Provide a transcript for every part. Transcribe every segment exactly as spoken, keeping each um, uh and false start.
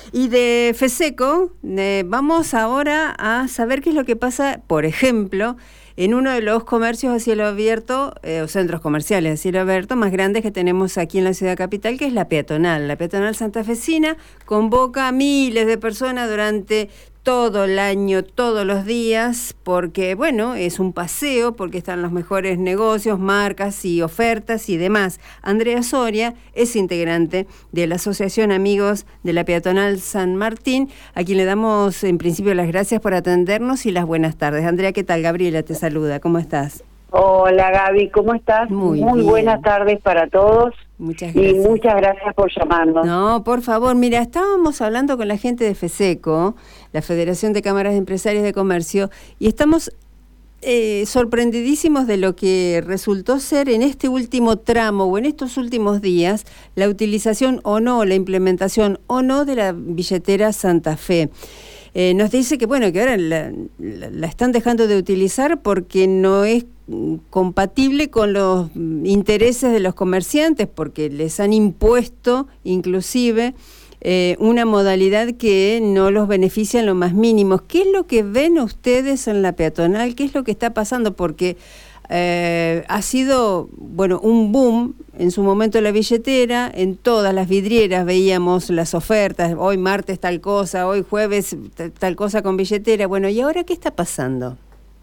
Y de FESECO, eh, vamos ahora a saber qué es lo que pasa, por ejemplo, en uno de los comercios a cielo abierto, eh, o centros comerciales a cielo abierto más grandes que tenemos aquí en la ciudad capital, que es la peatonal. La peatonal santafesina convoca a miles de personas durante todo el año, todos los días, porque, bueno, es un paseo, porque están los mejores negocios, marcas y ofertas y demás. Andrea Soria es integrante de la Asociación Amigos de la Peatonal San Martín, a quien le damos en principio las gracias por atendernos y las buenas tardes. Andrea, ¿qué tal? Gabriela te saluda, ¿cómo estás? Hola Gaby, ¿cómo estás? Muy, Muy bien. Buenas tardes para todos. Muchas gracias. Y muchas gracias por llamarnos. No, por favor, mira, estábamos hablando con la gente de FESECO, la Federación de Cámaras Empresarias de Comercio, y estamos eh, sorprendidísimos de lo que resultó ser en este último tramo o en estos últimos días la utilización o no, la implementación o no de la billetera Santa Fe. Eh, nos dice que bueno, que ahora la, la, la están dejando de utilizar porque no es compatible con los intereses de los comerciantes, porque les han impuesto inclusive eh, una modalidad que no los beneficia en lo más mínimo. ¿Qué es lo que ven ustedes en la peatonal? ¿Qué es lo que está pasando? Porque eh, ha sido, bueno, un boom en su momento la billetera, en todas las vidrieras veíamos las ofertas, hoy martes tal cosa, hoy jueves tal cosa con billetera. Bueno, ¿y ahora qué está pasando?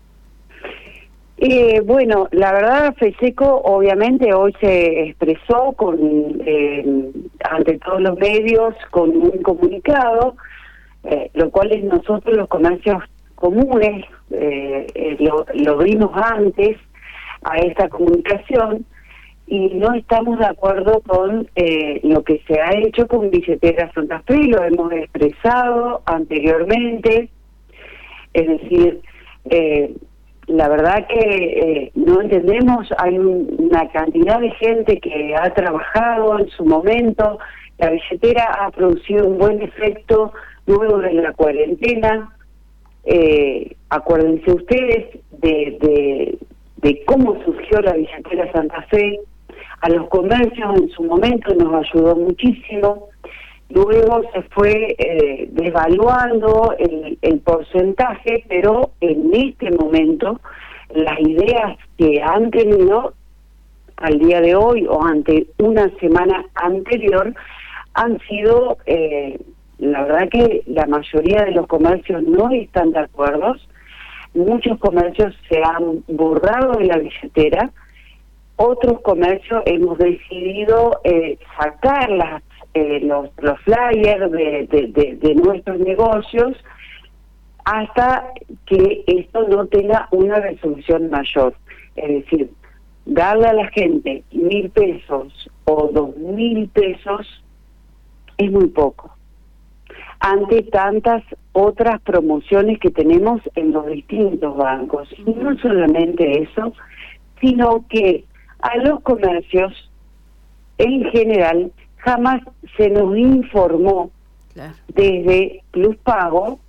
Eh, bueno, la verdad, FESECO obviamente hoy se expresó con eh, ante todos los medios con un comunicado, eh, lo cual es nosotros los comercios comunes, eh, eh, lo, lo vimos antes a esta comunicación y no estamos de acuerdo con eh, lo que se ha hecho con billetera Santa Fe, lo hemos expresado anteriormente, es decir, eh, la verdad que eh, no entendemos, hay un, una cantidad de gente que ha trabajado en su momento, la billetera ha producido un buen efecto luego de la cuarentena, eh, acuérdense ustedes de, de, de cómo surgió la billetera Santa Fe, a los comercios en su momento nos ayudó muchísimo, luego se fue eh, devaluando el, el porcentaje, pero en este momento las ideas que han tenido al día de hoy o ante una semana anterior han sido, eh, la verdad que la mayoría de los comercios no están de acuerdo, muchos comercios se han borrado de la billetera, otros comercios hemos decidido eh, sacar las Eh, los, los flyers de, de, de, de nuestros negocios hasta que esto no tenga una resolución mayor. Es decir, darle a la gente mil pesos o dos mil pesos es muy poco. Ante tantas otras promociones que tenemos en los distintos bancos. Y no solamente eso, sino que a los comercios en general jamás se nos informó claro. desde Plus Pago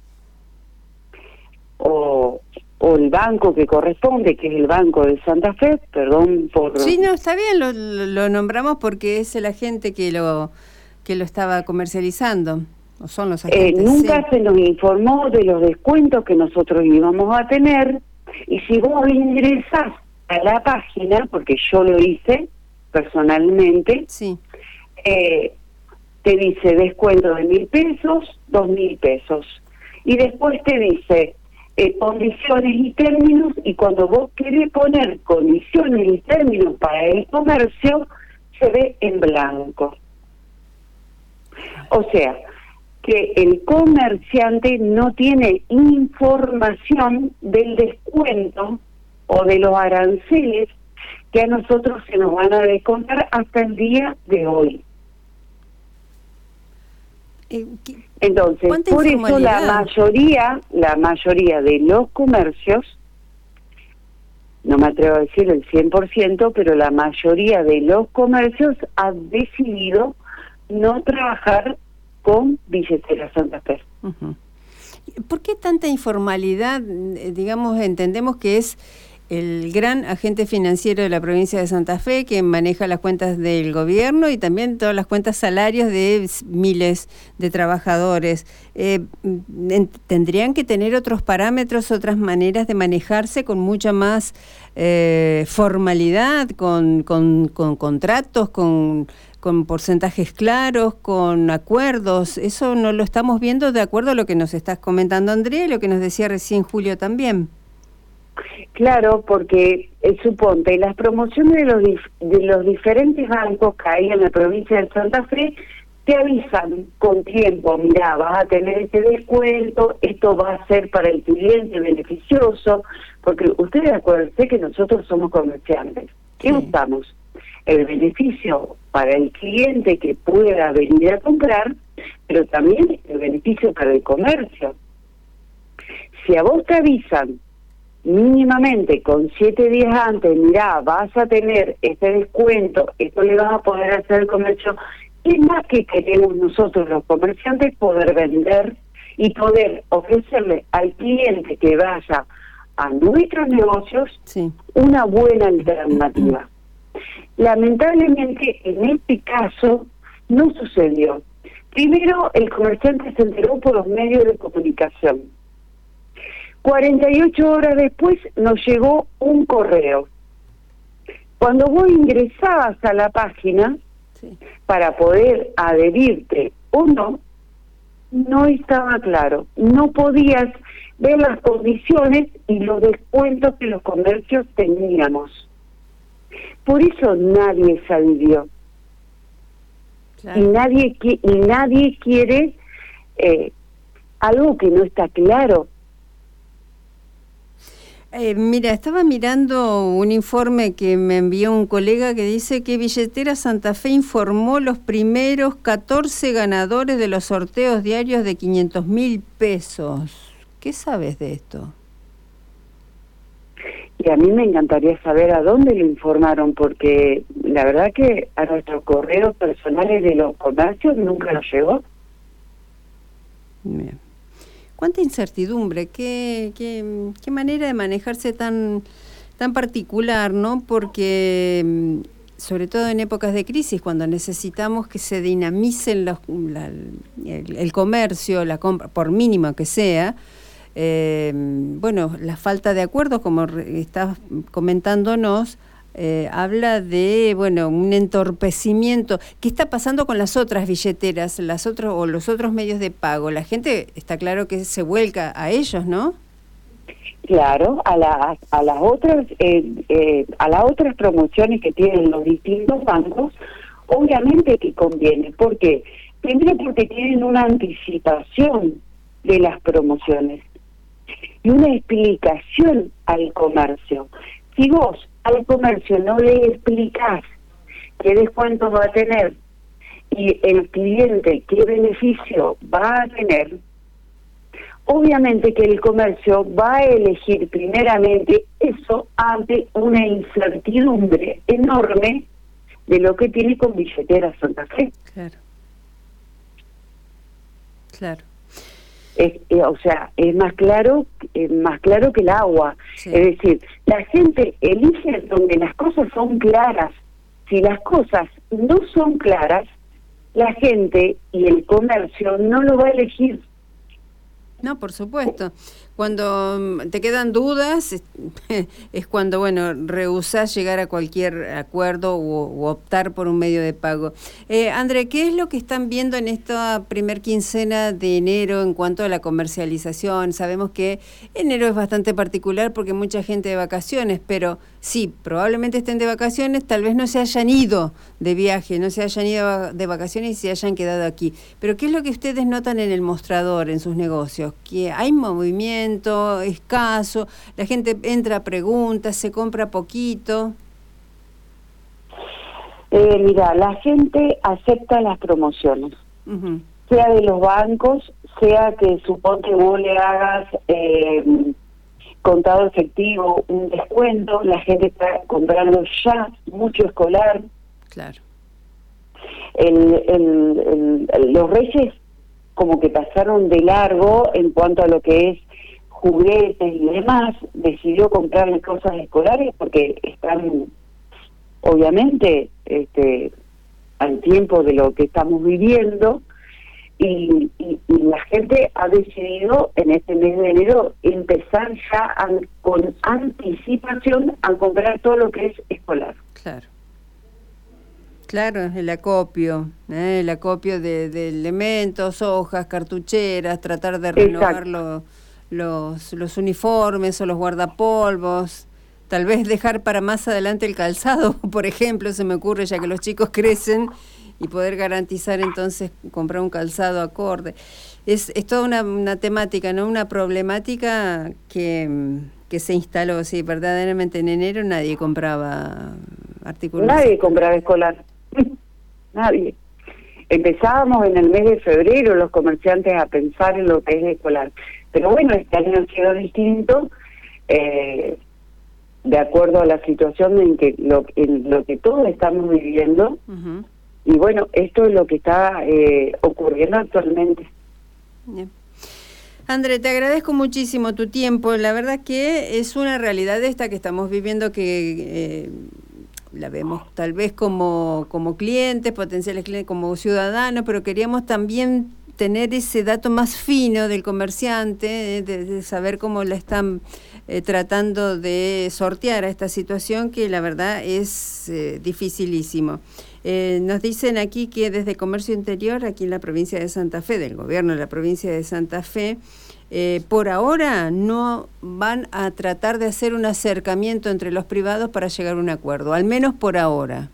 o, o el banco que corresponde, que es el Banco de Santa Fe, perdón por... Sí, no, está bien, lo, lo nombramos porque es el agente que lo que lo estaba comercializando, o son los agentes. Eh, nunca sí. se nos informó de los descuentos que nosotros íbamos a tener, y si vos ingresás a la página, porque yo lo hice personalmente, sí. Eh, te dice descuento de mil pesos, dos mil pesos. Y después te dice eh, condiciones y términos, y cuando vos querés poner condiciones y términos para el comercio, se ve en blanco. O sea, que el comerciante no tiene información del descuento o de los aranceles que a nosotros se nos van a descontar hasta el día de hoy. Entonces, por eso la mayoría, la mayoría de los comercios, no me atrevo a decir el cien por ciento, pero la mayoría de los comercios han decidido no trabajar con billetera Santa Fe. Uh-huh. ¿Por qué tanta informalidad? Digamos, entendemos que es el gran agente financiero de la provincia de Santa Fe, que maneja las cuentas del gobierno y también todas las cuentas salarios de miles de trabajadores. Eh, ¿Tendrían que tener otros parámetros, otras maneras de manejarse con mucha más eh, formalidad, con, con, con contratos, con, con porcentajes claros, con acuerdos? Eso no lo estamos viendo de acuerdo a lo que nos estás comentando, Andrea, y lo que nos decía recién Julio también. Claro, porque eh, suponte, las promociones de los dif de los diferentes bancos que hay en la provincia de Santa Fe te avisan con tiempo, mira, vas a tener este descuento, esto va a ser para el cliente beneficioso, porque ustedes acuérdense que nosotros somos comerciantes. ¿Qué buscamos? El beneficio para el cliente que pueda venir a comprar, pero también el beneficio para el comercio. Si a vos te avisan mínimamente con siete días antes, mirá, vas a tener este descuento, esto le vas a poder hacer al comercio, ¿qué más que queremos nosotros los comerciantes? Poder vender y poder ofrecerle al cliente que vaya a nuestros negocios sí. una buena alternativa. Lamentablemente en este caso no sucedió. Primero el comerciante se enteró por los medios de comunicación. cuarenta y ocho horas después nos llegó un correo. Cuando vos ingresabas a la página sí. para poder adherirte o no, no estaba claro. No podías ver las condiciones y los descuentos que los comercios teníamos. Por eso nadie se adhirió. Claro. Y nadie y nadie quiere eh, algo que no está claro. Eh, mira, estaba mirando un informe que me envió un colega que dice que Billetera Santa Fe informó los primeros catorce ganadores de los sorteos diarios de quinientos mil pesos. ¿Qué sabes de esto? Y a mí me encantaría saber a dónde lo informaron, porque la verdad que a nuestros correos personales de los comercios nunca nos llegó. Bien. Cuánta incertidumbre, qué, qué, qué manera de manejarse tan, tan particular, ¿no? Porque sobre todo en épocas de crisis, cuando necesitamos que se dinamicen los, la, el, el comercio, la compra, por mínimo que sea, eh, bueno, la falta de acuerdos, como estás comentándonos, Eh, habla de, bueno, un entorpecimiento. ¿Qué está pasando con las otras billeteras, las otros o los otros medios de pago? La gente está claro que se vuelca a ellos, ¿no? Claro, a las a las otras eh, eh, a las otras promociones que tienen los distintos bancos, obviamente que conviene. ¿Por qué? Primero porque tienen una anticipación de las promociones y una explicación al comercio. Si vos al comercio no le explicás qué descuento va a tener y el cliente qué beneficio va a tener, obviamente que el comercio va a elegir primeramente eso ante una incertidumbre enorme de lo que tiene con Billetera Santa Fe. Claro. Claro. Es, eh, o sea, es más claro, eh, más claro que el agua. Sí. Es decir, la gente elige donde las cosas son claras. Si las cosas no son claras, la gente y el comercio no lo va a elegir. No, por supuesto. Cuando te quedan dudas, es cuando, bueno, rehusás llegar a cualquier acuerdo o, o optar por un medio de pago. Eh, André, ¿qué es lo que están viendo en esta primer quincena de enero en cuanto a la comercialización? Sabemos que enero es bastante particular porque mucha gente de vacaciones, pero sí, probablemente estén de vacaciones, tal vez no se hayan ido de viaje, no se hayan ido de vacaciones y se hayan quedado aquí. Pero ¿qué es lo que ustedes notan en el mostrador, en sus negocios? ¿Que hay movimiento escaso, la gente entra, pregunta, se compra poquito? Eh, mira, la gente acepta las promociones, uh-huh. sea de los bancos, sea que suponte vos le hagas eh, contado efectivo, un descuento, la gente está comprando ya mucho escolar. Claro. El, el, el, los Reyes como que pasaron de largo en cuanto a lo que es juguetes y demás, decidió comprarle cosas escolares porque están, obviamente, este, al tiempo de lo que estamos viviendo, y, y, y la gente ha decidido en este mes de enero empezar ya a, con anticipación a comprar todo lo que es escolar. Claro. Claro, el acopio, ¿eh? el acopio de, de elementos, hojas, cartucheras, tratar de renovar lo, los, los uniformes o los guardapolvos, tal vez dejar para más adelante el calzado, por ejemplo, se me ocurre, ya que los chicos crecen, y poder garantizar entonces comprar un calzado acorde. Es, es toda una, una temática, ¿no? Una problemática que, que se instaló, sí, verdaderamente en enero nadie compraba artículos. Nadie compraba escolar. Nadie. Empezábamos en el mes de febrero los comerciantes a pensar en lo que es escolar. Pero bueno, este año ha sido distinto, eh, de acuerdo a la situación en que lo, en lo que todos estamos viviendo. Uh-huh. Y bueno, esto es lo que está eh, ocurriendo actualmente. Bien. André, te agradezco muchísimo tu tiempo. La verdad que es una realidad esta que estamos viviendo, que eh, la vemos tal vez como, como clientes, potenciales clientes, como ciudadanos, pero queríamos también tener ese dato más fino del comerciante, de, de saber cómo la están eh, tratando de sortear a esta situación, que la verdad es eh, dificilísimo. Eh, nos dicen aquí que desde Comercio Interior, aquí en la provincia de Santa Fe, del gobierno de la provincia de Santa Fe, eh, por ahora no van a tratar de hacer un acercamiento entre los privados para llegar a un acuerdo, al menos por ahora.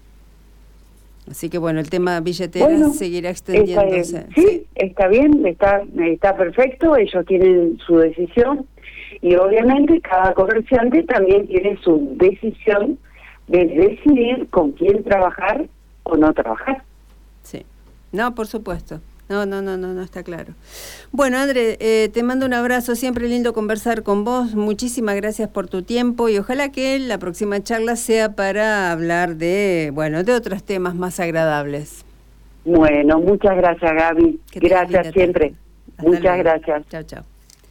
Así que bueno, el tema billetera bueno, seguirá extendiéndose. Está sí, sí, está bien, está, está perfecto, ellos tienen su decisión y obviamente cada comerciante también tiene su decisión de decidir con quién trabajar o no trabajar. Sí, no, por supuesto. No, no, no, no, no está claro. Bueno, André, eh, te mando un abrazo, siempre lindo conversar con vos, muchísimas gracias por tu tiempo y ojalá que la próxima charla sea para hablar de, bueno, de otros temas más agradables. Bueno, muchas gracias, Gaby. Gracias siempre. Muchas luego. Gracias. Chao, chao.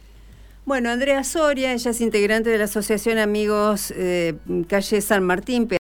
Bueno, Andrea Soria, ella es integrante de la Asociación Amigos eh, Calle San Martín.